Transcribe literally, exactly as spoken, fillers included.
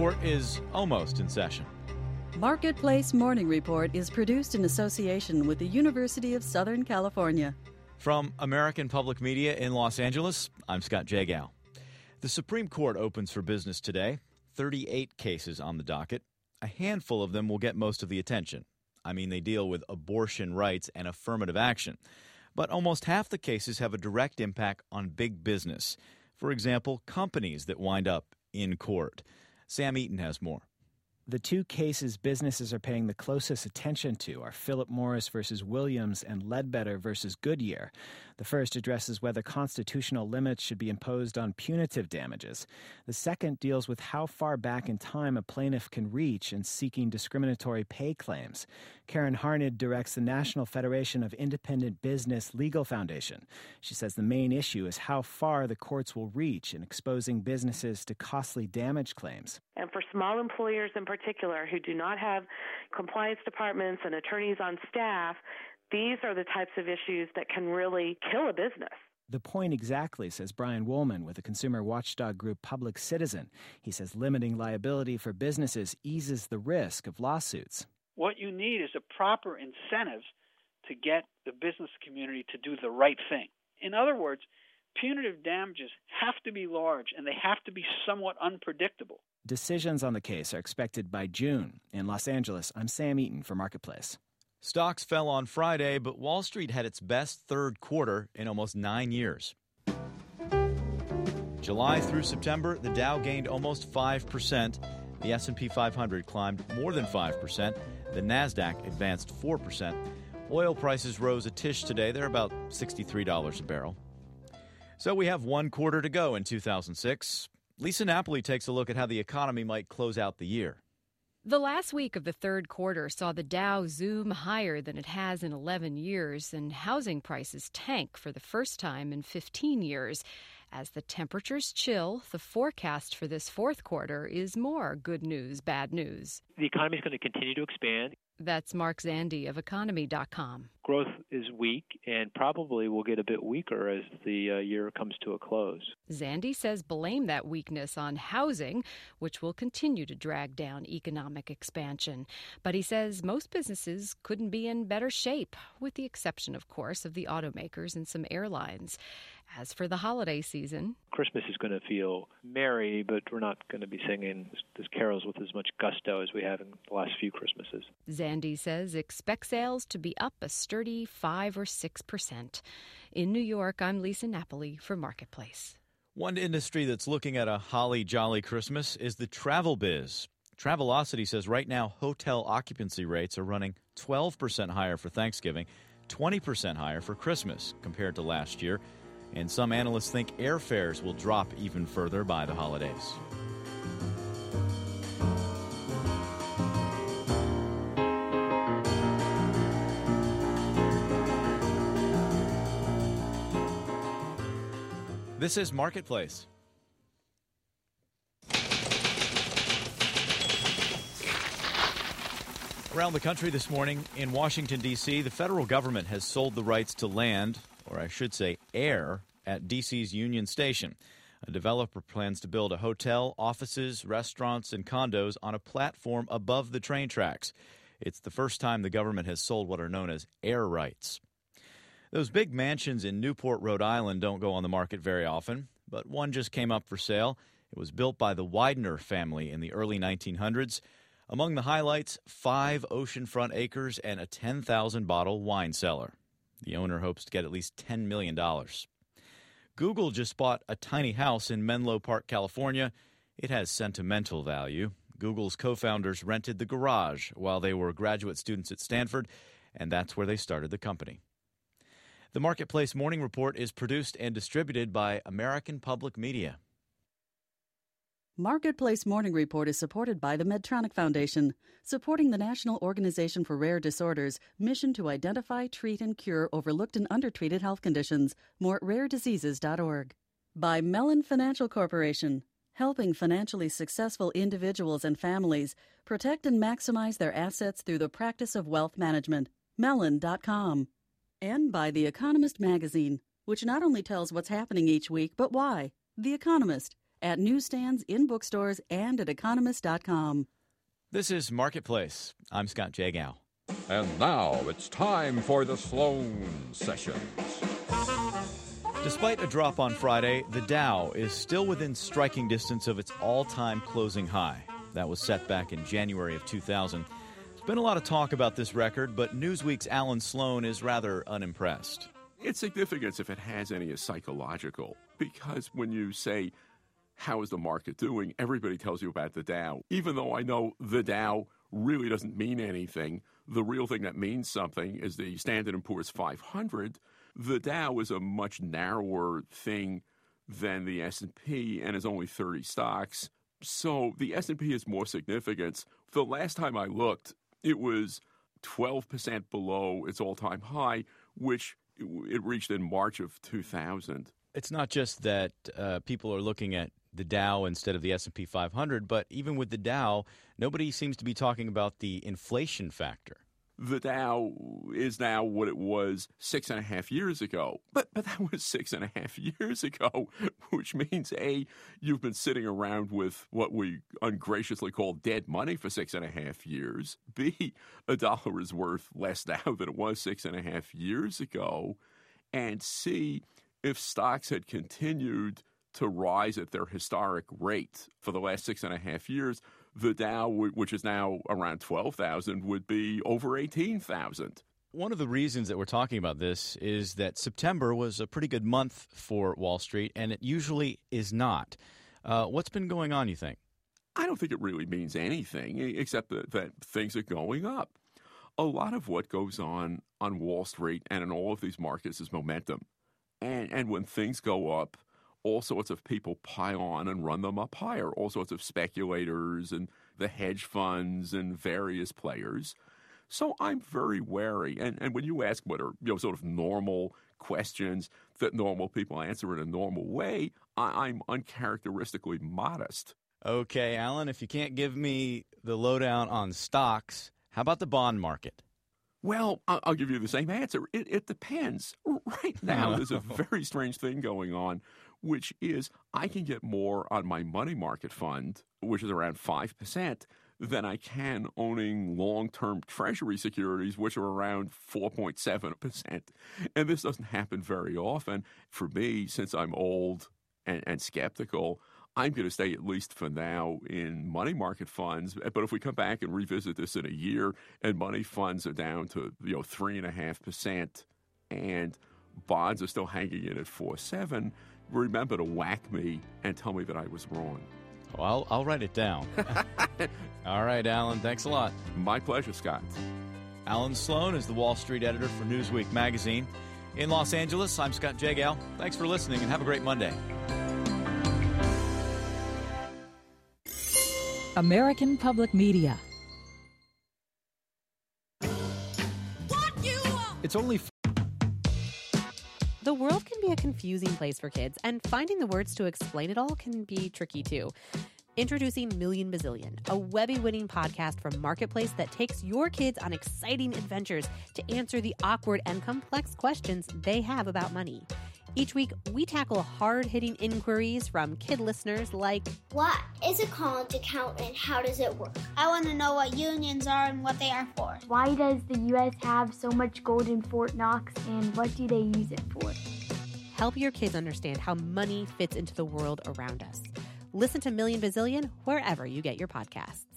Court is almost in session. Marketplace Morning Report is produced in association with the University of Southern California. From American Public Media in Los Angeles, I'm Scott Jagow. The Supreme Court opens for business today. thirty-eight cases on the docket. A handful of them will get most of the attention. I mean, they deal with abortion rights and affirmative action. But almost half the cases have a direct impact on big business. For example, companies that wind up in court. Sam Eaton has more. The two cases businesses are paying the closest attention to are Philip Morris versus Williams and Ledbetter versus Goodyear. The first addresses whether constitutional limits should be imposed on punitive damages. The second deals with how far back in time a plaintiff can reach in seeking discriminatory pay claims. Karen Harned directs the National Federation of Independent Business Legal Foundation. She says the main issue is how far the courts will reach in exposing businesses to costly damage claims. And for small employers in particular who do not have compliance departments and attorneys on staff, these are the types of issues that can really kill a business. The point exactly, says Brian Woolman with the consumer watchdog group Public Citizen. He says limiting liability for businesses eases the risk of lawsuits. What you need is a proper incentives to get the business community to do the right thing. In other words, punitive damages have to be large and they have to be somewhat unpredictable. Decisions on the case are expected by June. In Los Angeles, I'm Sam Eaton for Marketplace. Stocks fell on Friday, but Wall Street had its best third quarter in almost nine years. July through September, the Dow gained almost five percent. The S and P five hundred climbed more than five percent. The NASDAQ advanced four percent. Oil prices rose a tish today. They're about sixty-three dollars a barrel. So we have one quarter to go in two thousand six. Lisa Napoli takes a look at how the economy might close out the year. The last week of the third quarter saw the Dow zoom higher than it has in eleven years, and housing prices tank for the first time in fifteen years. As the temperatures chill, the forecast for this fourth quarter is more good news, bad news. The economy is going to continue to expand. That's Mark Zandi of economy dot com. Growth is weak and probably will get a bit weaker as the uh, year comes to a close. Zandi says blame that weakness on housing, which will continue to drag down economic expansion. But he says most businesses couldn't be in better shape, with the exception, of course, of the automakers and some airlines. As for the holiday season, Christmas is going to feel merry, but we're not going to be singing these carols with as much gusto as we have in the last few Christmases. Zandi says expect sales to be up a sturdy five or six percent. In New York, I'm Lisa Napoli for Marketplace. One industry that's looking at a holly jolly Christmas is the travel biz. Travelocity says right now hotel occupancy rates are running twelve percent higher for Thanksgiving, twenty percent higher for Christmas compared to last year. And some analysts think airfares will drop even further by the holidays. This is Marketplace. Around the country this morning, in Washington, D C, the federal government has sold the rights to land, or I should say air, at D C's Union Station. A developer plans to build a hotel, offices, restaurants, and condos on a platform above the train tracks. It's the first time the government has sold what are known as air rights. Those big mansions in Newport, Rhode Island don't go on the market very often, but one just came up for sale. It was built by the Widener family in the early nineteen hundreds. Among the highlights, five oceanfront acres and a ten thousand bottle wine cellar. The owner hopes to get at least ten million dollars. Google just bought a tiny house in Menlo Park, California. It has sentimental value. Google's co-founders rented the garage while they were graduate students at Stanford, and that's where they started the company. The Marketplace Morning Report is produced and distributed by American Public Media. Marketplace Morning Report is supported by the Medtronic Foundation, supporting the National Organization for Rare Disorders' mission to identify, treat, and cure overlooked and undertreated health conditions. More at rare diseases dot org. By Mellon Financial Corporation, helping financially successful individuals and families protect and maximize their assets through the practice of wealth management. Mellon dot com. And by The Economist magazine, which not only tells what's happening each week, but why. The Economist. at newsstands, in bookstores, and at economist dot com. This is Marketplace. I'm Scott Jagow. And now it's time for the Sloan Sessions. Despite a drop on Friday, the Dow is still within striking distance of its all-time closing high. That was set back in January of two thousand. There's been a lot of talk about this record, but Newsweek's Alan Sloan is rather unimpressed. Its significance, if it has any, is psychological, because when you say, how is the market doing, everybody tells you about the Dow. Even though I know the Dow really doesn't mean anything, the real thing that means something is the Standard and Poor's five hundred. The Dow is a much narrower thing than the S and P and is only thirty stocks. So the S and P has more significance. The last time I looked, it was twelve percent below its all-time high, which it reached in March of two thousand. It's not just that uh, people are looking at the Dow instead of the S and P five hundred, but even with the Dow, nobody seems to be talking about the inflation factor. The Dow is now what it was six and a half years ago. But but that was six and a half years ago, which means, A, you've been sitting around with what we ungraciously call dead money for six and a half years. B, a dollar is worth less now than it was six and a half years ago. And C, if stocks had continued to rise at their historic rate for the last six and a half years, the Dow, which is now around twelve thousand, would be over eighteen thousand. One of the reasons that we're talking about this is that September was a pretty good month for Wall Street, and it usually is not. Uh, what's been going on, you think? I don't think it really means anything, except that, that things are going up. A lot of what goes on on Wall Street and in all of these markets is momentum. And, and when things go up, all sorts of people pile on and run them up higher, all sorts of speculators and the hedge funds and various players. So I'm very wary. And, and when you ask what are you know sort of normal questions that normal people answer in a normal way, I, I'm uncharacteristically modest. Okay, Alan, if you can't give me the lowdown on stocks, how about the bond market? Well, I'll give you the same answer. It, it depends. Right now, there's a very strange thing going on, which is I can get more on my money market fund, which is around five percent, than I can owning long-term Treasury securities, which are around four point seven percent. And this doesn't happen very often. For me, since I'm old and, and skeptical, I'm going to stay at least for now in money market funds. But if we come back and revisit this in a year and money funds are down to you know three and a half percent and bonds are still hanging in at four seven, remember to whack me and tell me that I was wrong. Well, I'll, I'll write it down. All right, Alan, thanks a lot. My pleasure, Scott. Alan Sloan is the Wall Street editor for Newsweek magazine. In Los Angeles, I'm Scott Jagow. Thanks for listening and have a great Monday. American Public Media. It's only... The world can be a confusing place for kids, and finding the words to explain it all can be tricky too. Introducing Million Bazillion, a Webby-winning podcast from Marketplace that takes your kids on exciting adventures to answer the awkward and complex questions they have about money. Each week, we tackle hard-hitting inquiries from kid listeners like, what is a college account and how does it work? I want to know what unions are and what they are for. Why does the U S have so much gold in Fort Knox and what do they use it for? Help your kids understand how money fits into the world around us. Listen to Million Bazillion wherever you get your podcasts.